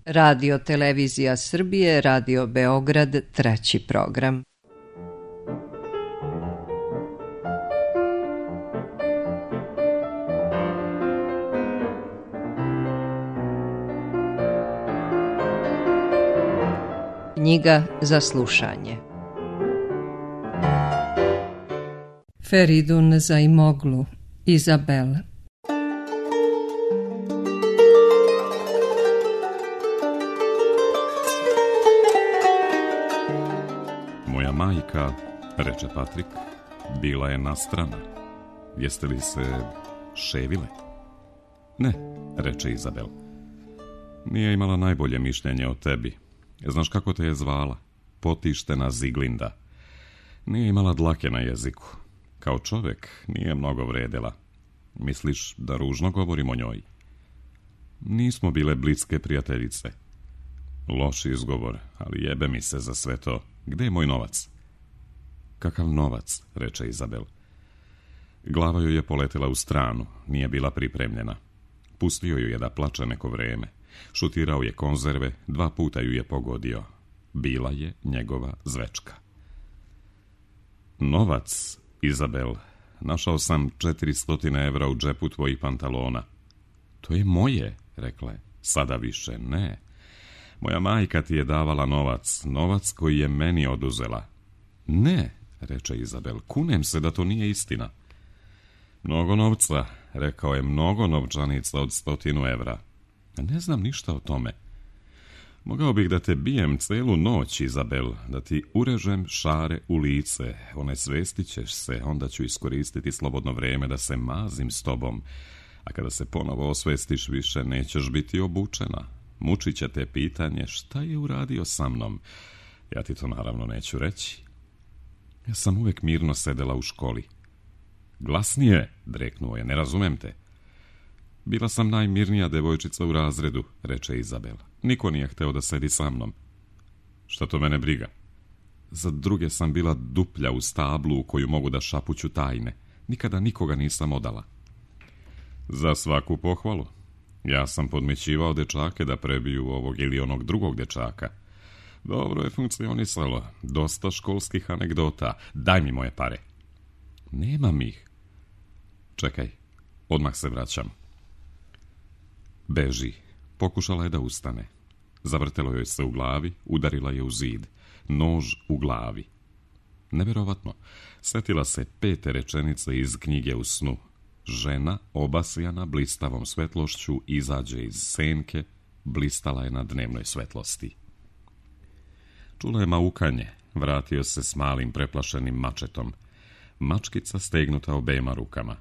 Radio Televizija Srbije, Radio Beograd, 3. program. Knjiga za slušanje. Feridun Zaimoglu, Izabel. Moja majka, reče Patrik, bila je nastrana. Jeste li se ševile? Ne, reče Izabel. Nije imala najbolje mišljenje o tebi. Znaš kako te je zvala? Potištena Ziglinda. Nije imala dlake na jeziku. Kao čovjek nije mnogo vredela. Misliš da ružno govorim o njoj? Nismo bile bliske prijateljice. Loš izgovor, ali jebe mi se za sve to. Gde je moj novac? Kakav novac, reče Izabel. Glava joj je poletela u stranu, nije bila pripremljena. Pustio ju je da plače neko vreme. Šutirao je konzerve, 2 puta ju je pogodio. Bila je njegova zvečka. Novac, Izabel, našao sam 400 evra u džepu tvojih pantalona. To je moje, rekla je. Sada više ne. Moja majka ti je davala novac koji je meni oduzela. Ne, reče Izabel, kunem se da to nije istina. Mnogo novca, rekao je, mnogo novčanica od 100 evra. Ne znam ništa o tome. Mogao bih da te bijem celu noć, Izabel, da ti urežem šare u lice. Onesvestit ćeš se, onda ću iskoristiti slobodno vreme da se mazim s tobom. A kada se ponovo osvestiš, više nećeš biti obučena. Mučit će te pitanje šta je uradio sa mnom. Ja ti to naravno neću reći. Ja sam uvek mirno sedela u školi. Glasnije, dreknuo je, ne razumem te. Bila sam najmirnija devojčica u razredu, reče Izabel. Niko nije hteo da sedi sa mnom. Šta to mene briga? Za druge sam bila duplja u stablu u koju mogu da šapuću tajne. Nikada nikoga nisam odala. Za svaku pohvalu. Ja sam podmećivao dečake da prebiju ovog ili onog drugog dečaka. Dobro je funkcionisalo. Dosta školskih anegdota. Daj mi moje pare. Nemam ih. Čekaj, odmah se vraćam. Beži. Pokušala je da ustane. Zavrtelo joj se u glavi, udarila je u zid. Nož u glavi. Neverovatno. Setila se 5. rečenice iz knjige u snu. Žena, obasjana blistavom svetlošću, izađe iz senke, blistala je na dnevnoj svetlosti. Čula je maukanje, vratio se s malim preplašenim mačetom. Mačkica stegnuta obema rukama.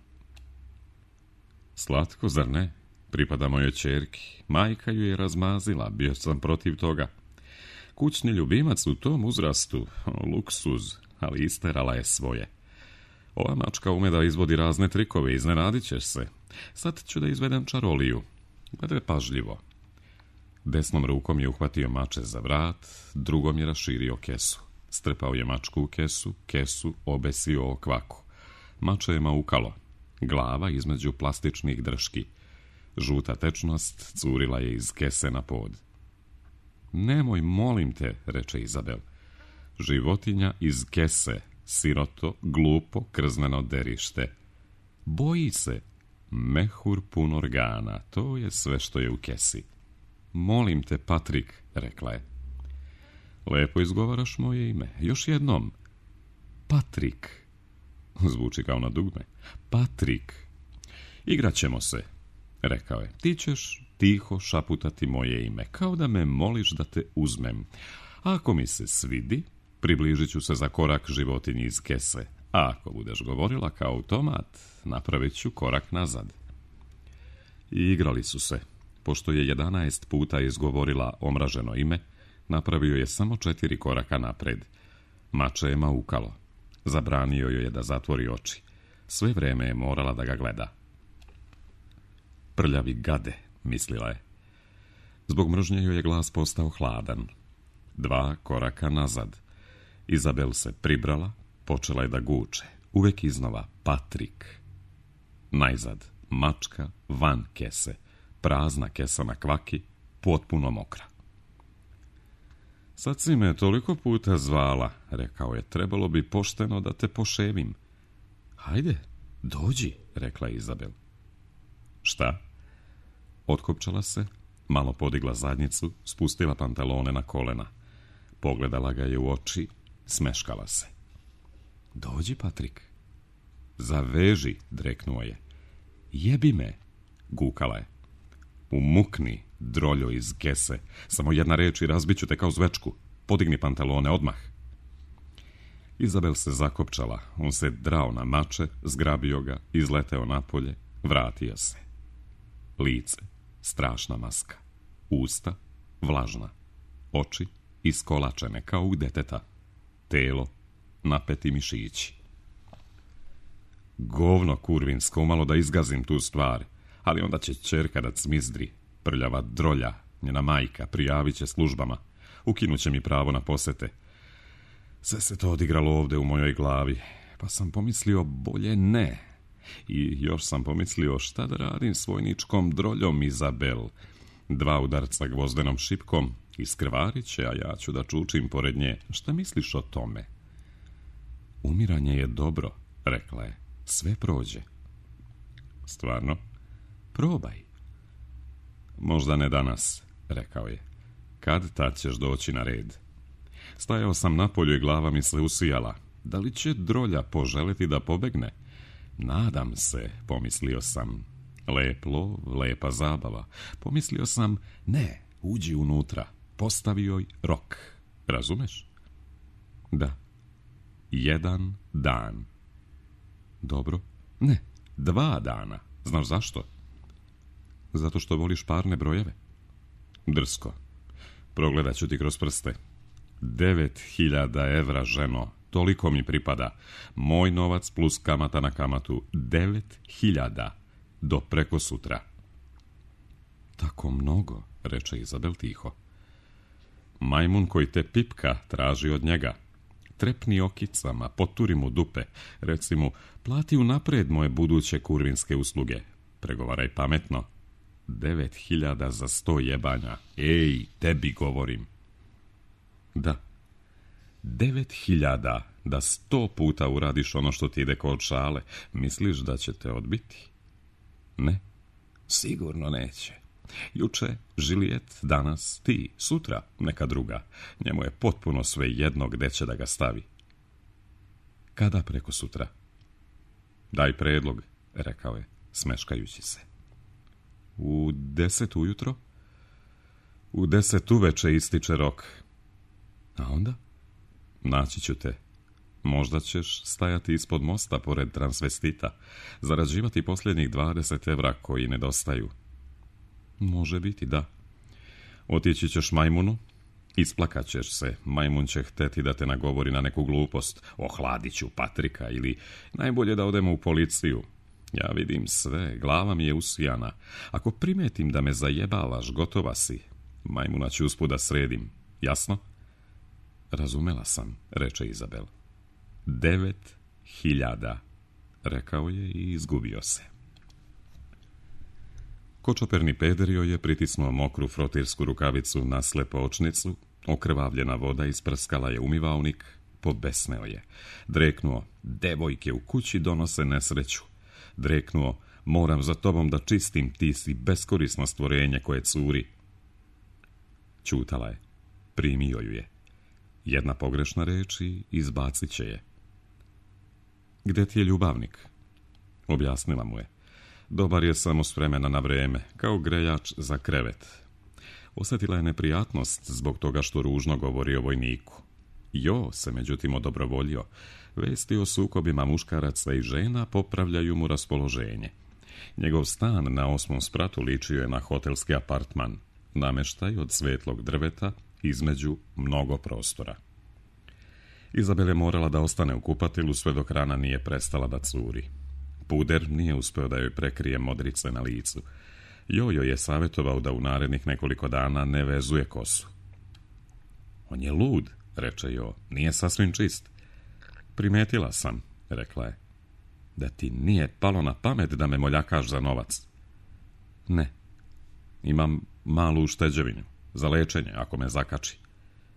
Slatko, zar ne? Pripada mojoj ćerki. Majka ju je razmazila, bio sam protiv toga. Kućni ljubimac u tom uzrastu, luksuz, ali isterala je svoje. Ova mačka ume da izvodi razne trikove, iznenadit ćeš se. Sad ću da izvedem čaroliju. Gledaj pažljivo. Desnom rukom je uhvatio mače za vrat, drugom je raširio kesu. Strpao je mačku u kesu obesio o kvaku. Mače je maukalo. Glava između plastičnih drški. Žuta tečnost curila je iz kese na pod. Nemoj, molim te, reče Izabel. Životinja iz kese, siroto, glupo, krzneno derište. Boji se. Mehur pun organa, to je sve što je u kesi. Molim te, Patrik, rekla je. Lepo izgovaraš moje ime. Još jednom. Patrik. Zvuči kao na dugme. Patrik. Igraćemo se, rekao je. Ti ćeš tiho šaputati moje ime, kao da me moliš da te uzmem. A ako mi se svidi, približit ću se za korak životinji iz kese. A ako budeš govorila kao automat, napravit ću korak nazad. I igrali su se. Pošto je 11 puta izgovorila omraženo ime, napravio je samo 4 koraka napred. Mače je maukalo. Zabranio joj je da zatvori oči. Sve vreme je morala da ga gleda. Prljavi gade, mislila je. Zbog mržnje joj je glas postao hladan. 2 koraka nazad. Izabel se pribrala, počela je da guče. Uvek iznova, Patrik. Najzad, mačka van kese. Prazna kesa na kvaki, potpuno mokra. Sad si me toliko puta zvala, rekao je, trebalo bi pošteno da te poševim. Hajde, dođi, rekla je Izabel. Šta? Otkopčala se, malo podigla zadnjicu, spustila pantalone na kolena. Pogledala ga je u oči, smeškala se. Dođi, Patrik. Zaveži, dreknuo je. Jebi me, gukala je. Umukni, droljo iz gese. Samo jedna reč i razbit ću te kao zvečku. Podigni pantalone odmah. Izabel se zakopčala. On se drao na mače, zgrabio ga, izleteo napolje, vratio se. Lice, strašna maska. Usta, vlažna. Oči, iskolačene kao u deteta. Telo, napeti mišići. Govno kurvinsko, umalo da izgazim tu stvar, ali onda će ćerka da cmizdri. Prljava drolja, njena majka, prijavit će službama. Ukinut će mi pravo na posete. Sve se to odigralo ovde u mojoj glavi, pa sam pomislio bolje ne. I još sam pomislio šta da radim s vojničkom droljom, Izabel. 2 udarca gvozdenom šipkom, iskrvarit će, a ja ću da čučim pored nje. Šta misliš o tome? Umiranje je dobro, rekla je. Sve prođe. Stvarno? Probaj. Možda ne danas, rekao je. Kad tad ćeš doći na red? Stajao sam napolju i glava mi se usijala. Da li će drolja poželiti da pobegne? Nadam se, pomislio sam. Lep lov, lepa zabava. Pomislio sam, ne, uđi unutra. Postavi joj rok. Razumeš? Da. 1 dan. Dobro. Ne, 2 dana. Znaš zašto? Zato što voliš parne brojeve. Drsko. Progledat ću ti kroz prste. 9.000 evra, ženo. Toliko mi pripada. Moj novac plus kamata na kamatu. 9.000. Do preko sutra. Tako mnogo, reče Izabel tiho. Majmun koji te pipka traži od njega. Trepni okicama, poturi mu dupe. Reci mu, plati unapred moje buduće kurvinske usluge. Pregovaraj pametno. 9.000 za 100 jebanja. Ej, tebi govorim. Da. 9.000 da 100 puta uradiš ono što ti ide kod šale. Misliš da će te odbiti? Ne, sigurno neće. Juče Žilijet, danas ti, sutra neka druga. Njemu je potpuno sve jedno gde će da ga stavi. Kada preko sutra? Daj predlog, rekao je, smeškajući se. U 10 ujutro? U 10 uveče ističe rok. A onda? Naći ću te. Možda ćeš stajati ispod mosta pored transvestita, zarađivati posljednjih 20 evra koji nedostaju. Može biti, da. Otići ćeš majmunu, isplakat ćeš se, majmun će hteti da te nagovori na neku glupost, ohladit ću Patrika ili najbolje da odemo u policiju. Ja vidim sve, glava mi je usijana. Ako primetim da me zajebavaš, gotova si. Majmuna ću usput da sredim, jasno? Razumela sam, reče Izabel. 9.000, rekao je i izgubio se. Kočoperni Pederio je pritisnuo mokru frotirsku rukavicu na slepoočnicu, okrvavljena voda isprskala je umivaonik, pobesneo je. Dreknuo, devojke u kući donose nesreću. Dreknuo, moram za tobom da čistim, ti si beskorisno stvorenje koje curi. Ćutala je, primio ju je. Jedna pogrešna reč i izbacit će je. Gde ti je ljubavnik? Objasnila mu je. Dobar je samo s vremena na vreme, kao grejač za krevet. Osjetila je neprijatnost zbog toga što ružno govori o vojniku. Jo se međutim odobrovoljio. Vesti o sukobima muškaraca i žena popravljaju mu raspoloženje. Njegov stan na 8. spratu ličio je na hotelski apartman, nameštaj od svetlog drveta, između mnogo prostora. Izabel je morala da ostane u kupatilu sve dok rana nije prestala da curi. Puder nije uspeo da joj prekrije modrice na licu. Jojo je savjetovao da u narednih nekoliko dana ne vezuje kosu. On je lud, reče Jo, nije sasvim čist. Primetila sam, rekla je. Da ti nije palo na pamet da me moljakaš za novac? Ne. Imam malu ušteđevinu, za lečenje, ako me zakači.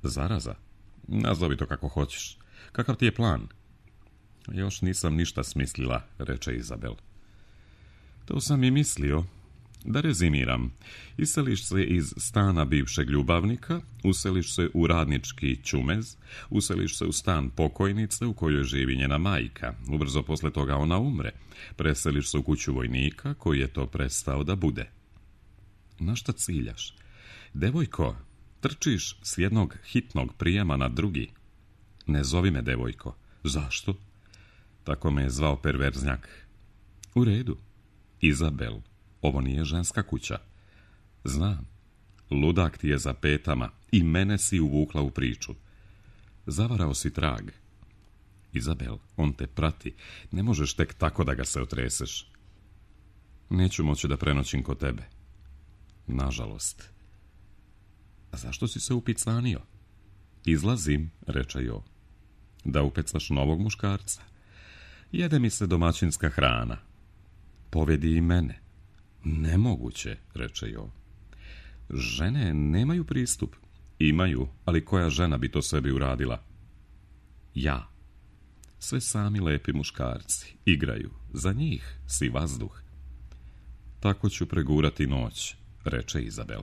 Zaraza? Nazovi to kako hoćeš. Kakav ti je plan? Još nisam ništa smislila, reče Izabel. To sam i mislio. Da rezimiram, iseliš se iz stana bivšeg ljubavnika, useliš se u radnički čumez, useliš se u stan pokojnice u kojoj živi njena majka, ubrzo posle toga ona umre, preseliš se u kuću vojnika koji je to prestao da bude. Na šta ciljaš? Devojko, trčiš s jednog hitnog prijema na drugi. Ne zovi me devojko. Zašto? Tako me je zvao perverznjak. U redu. Izabel, ovo nije ženska kuća. Znam. Ludak ti je za petama i mene si uvukla u priču. Zavarao si trag. Izabel, on te prati. Ne možeš tek tako da ga se otreseš. Neću moći da prenoćim kod tebe. Nažalost. A zašto si se upicanio? Izlazim, reče Jo. Da upecaš novog muškarca. Jede mi se domaćinska hrana. Povedi i mene. Nemoguće, reče Jo. Žene nemaju pristup. Imaju, ali koja žena bi to sebi uradila? Ja. Sve sami lepi muškarci. Igraju. Za njih si vazduh. Tako ću pregurati noć, reče Izabel.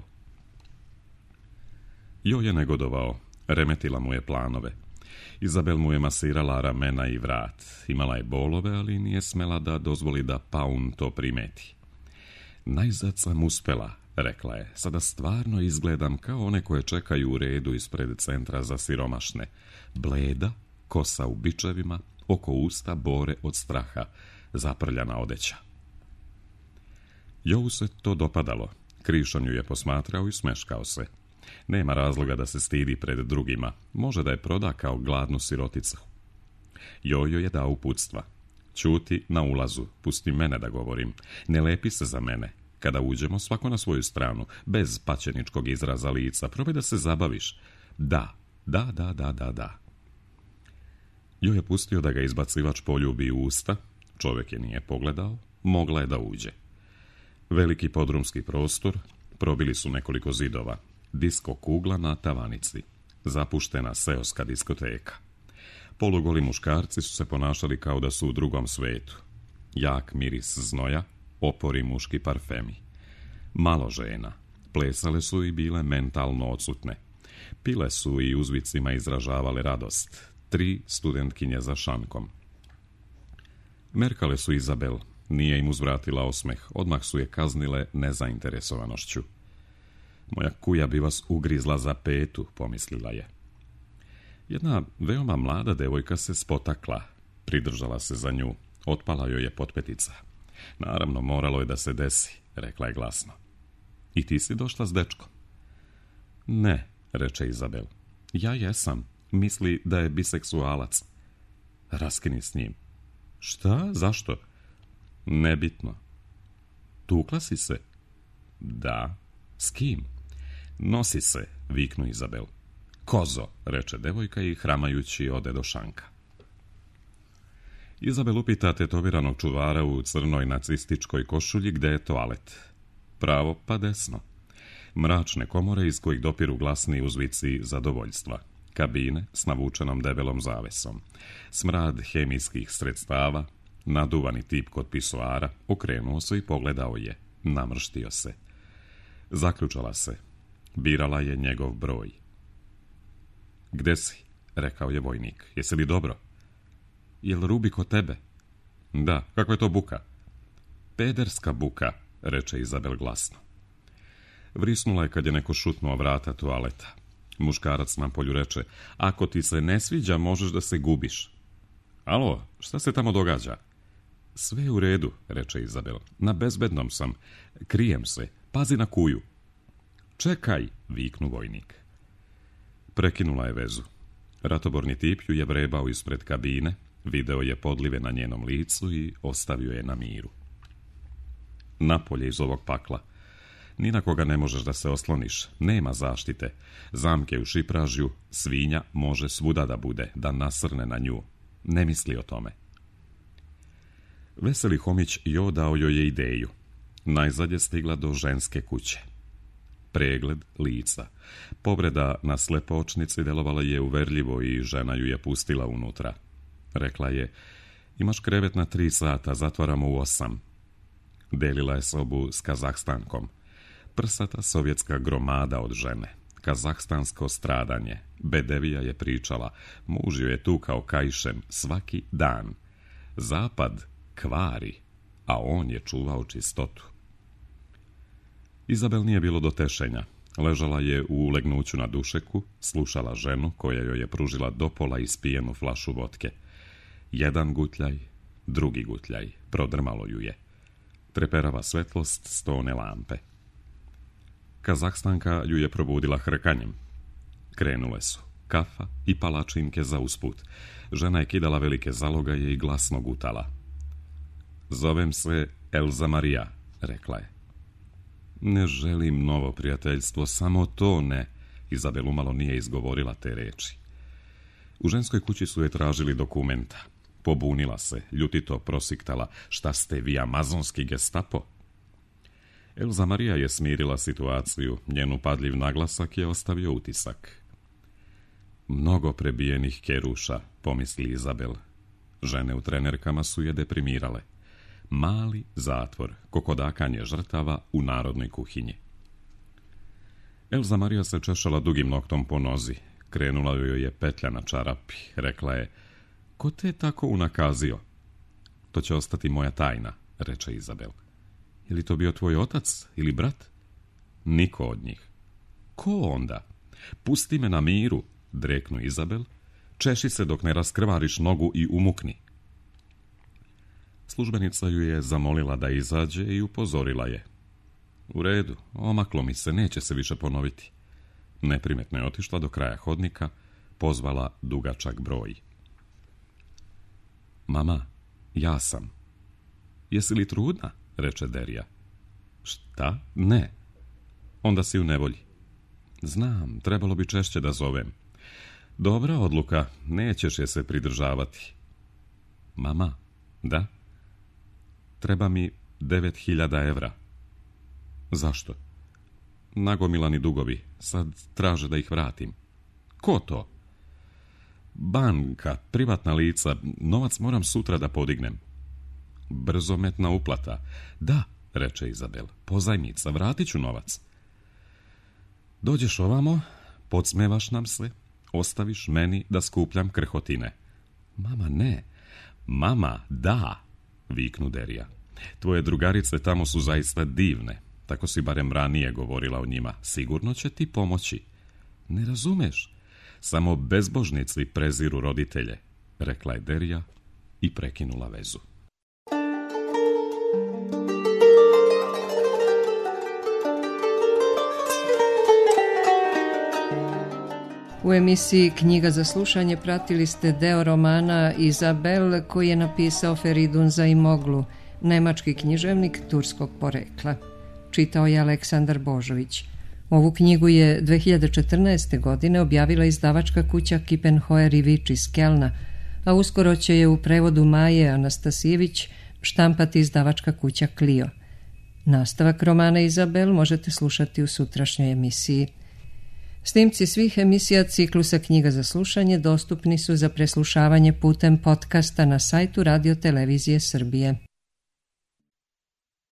Jo je negodovao. Remetila mu je planove. Izabel mu je masirala ramena i vrat. Imala je bolove, ali nije smela da dozvoli da Paun to primeti. Najzad sam uspela, rekla je. Sada stvarno izgledam kao one koje čekaju u redu ispred centra za siromašne. Bleda, kosa u bičevima, oko usta bore od straha, zaprljana odeća. Jovu se to dopadalo. Krišon ju je posmatrao i smeškao se. Nema razloga da se stidi pred drugima. Može da je proda kao gladnu siroticu. Jojo je dao uputstva. Ćuti na ulazu, pusti mene da govorim. Ne lepi se za mene. Kada uđemo, svako na svoju stranu, bez paćeničkog izraza lica. Probaj da se zabaviš. Da. Jo je pustio da ga izbacivač poljubi u usta. Čovjek je nije pogledao. Mogla je da uđe. Veliki podrumski prostor. Probili su nekoliko zidova. Disko kugla na tavanici. Zapuštena seoska diskoteka. Polugoli muškarci su se ponašali kao da su u drugom svetu. Jak miris znoja, opori muški parfemi. Malo žena. Plesale su i bile mentalno odsutne. Pile su i uzvicima izražavale radost. 3 studentkinje za šankom. Merkale su Izabel. Nije im uzvratila osmeh. Odmah su je kaznile nezainteresovanošću. Moja kuja bi vas ugrizla za petu, pomislila je. Jedna veoma mlada devojka se spotakla. Pridržala se za nju. Otpala joj je potpetica. Naravno, moralo je da se desi, rekla je glasno. I ti si došla s dečkom? Ne, reče Izabel. Ja jesam. Misli da je biseksualac. Raskini s njim. Šta? Zašto? Nebitno. Tukla si se? Da. S kim? Nosi se, viknu Izabel. Kozo, reče devojka i hramajući ode do šanka. Izabel upita tetoviranog čuvara u crnoj nacističkoj košulji gde je toalet. Pravo pa desno. Mračne komore iz kojih dopiru glasni uzvici zadovoljstva. Kabine s navučenom debelom zavesom. Smrad hemijskih sredstava. Naduvani tip kod pisoara. Okrenuo se i pogledao je. Namrštio se. Zaključala se. Birala je njegov broj. Gde si? Rekao je vojnik. Jesi li dobro? Jel Rubi kod tebe? Da, kakva je to buka? Pederska buka, reče Izabel glasno. Vrisnula je kad je neko šutnuo vrata toaleta. Muškarac na polju reče, ako ti se ne sviđa, možeš da se gubiš. Alo, šta se tamo događa? Sve je u redu, reče Izabel. Na bezbednom sam. Krijem se. Pazi na kuju. Čekaj, viknu vojnik. Prekinula je vezu. Ratoborni tip ju je vrebao ispred kabine, video je podlive na njenom licu i ostavio je na miru. Napolje iz ovog pakla. Ni na koga ne možeš da se osloniš, nema zaštite. Zamke u šipražju, svinja može svuda da bude, da nasrne na nju. Ne misli o tome. Veseli homić Jo dao joj je ideju. Najzad je stigla do ženske kuće. pregled lica. Povreda na slepočnici delovala je uverljivo i žena ju je pustila unutra. Rekla je, imaš krevet na 3 sata, zatvaramo u 8. Delila je sobu s Kazahstankom. Prsata sovjetska gromada od žene. Kazahstansko stradanje. Bedevija je pričala, muž ju je tu kao kaišem svaki dan. Zapad kvari, a on je čuvao čistotu. Izabel nije bilo do tešenja. Ležala je u legnuću na dušeku, slušala ženu koja joj je pružila dopola ispijenu flašu vodke. Jedan gutljaj, drugi gutljaj, prodrmalo ju je. Treperava svetlost stone lampe. Kazahstanka ju je probudila hrkanjem. Krenule su kafa i palačinke za usput. Žena je kidala velike zalogaje i glasno gutala. Zovem se Elza Marija, rekla je. Ne želim novo prijateljstvo, samo to ne. Izabel umalo nije izgovorila te reči. U ženskoj kući su je tražili dokumenta. Pobunila se, ljutito prosiktala, šta ste vi, amazonski gestapo? Elza Marija je smirila situaciju, njen upadljiv naglasak je ostavio utisak. Mnogo prebijenih keruša, pomisli Izabel. Žene u trenerkama su je deprimirale. Mali zatvor, kokodakanje žrtava u narodnoj kuhinji. Elza Marija se češala dugim noktom po nozi. Krenula joj je petlja na čarapi. Rekla je, ko te je tako unakazio? To će ostati moja tajna, reče Izabel. Je li to bio tvoj otac ili brat? Niko od njih. Ko onda? Pusti me na miru, dreknu Izabel. Češi se dok ne raskrvariš nogu i umukni. Službenica ju je zamolila da izađe i upozorila je. U redu, omaklo mi se, neće se više ponoviti. Neprimetno je otišla do kraja hodnika, pozvala dugačak broj. Mama, ja sam. Jesi li trudna? Reče Derija. Šta? Ne. Onda si u nevolji. Znam, trebalo bi češće da zovem. Dobra odluka, nećeš je se pridržavati. Mama, da? Treba mi 9.000 evra. Zašto? Nagomilani dugovi, sad traže da ih vratim. Ko to? Banka, privatna lica, novac moram sutra da podignem. Brzometna uplata. Da, reče Izabel, pozajmica, vratit ću novac. Dođeš ovamo, podsmevaš nam se, ostaviš meni da skupljam krhotine. Mama, ne. Mama, da, viknu Derija. Tvoje drugarice tamo su zaista divne. Tako si barem ranije govorila o njima. Sigurno će ti pomoći. Ne razumeš? Samo bezbožnici preziru roditelje, rekla je Derija i prekinula vezu. U emisiji Knjiga za slušanje pratili ste deo romana Izabel koji je napisao Feridun Zaimoglu, nemački književnik turskog porekla. Čitao je Aleksandar Božović. Ovu knjigu je 2014. godine objavila izdavačka kuća Kiepenheuer i Vič iz Kelna, a uskoro će je u prevodu Maje Anastasijević štampati izdavačka kuća Clio. Nastavak romana Izabel možete slušati u sutrašnjoj emisiji. Snimci svih emisija ciklusa Knjiga za slušanje dostupni su za preslušavanje putem podcasta na sajtu Radio Televizije Srbije.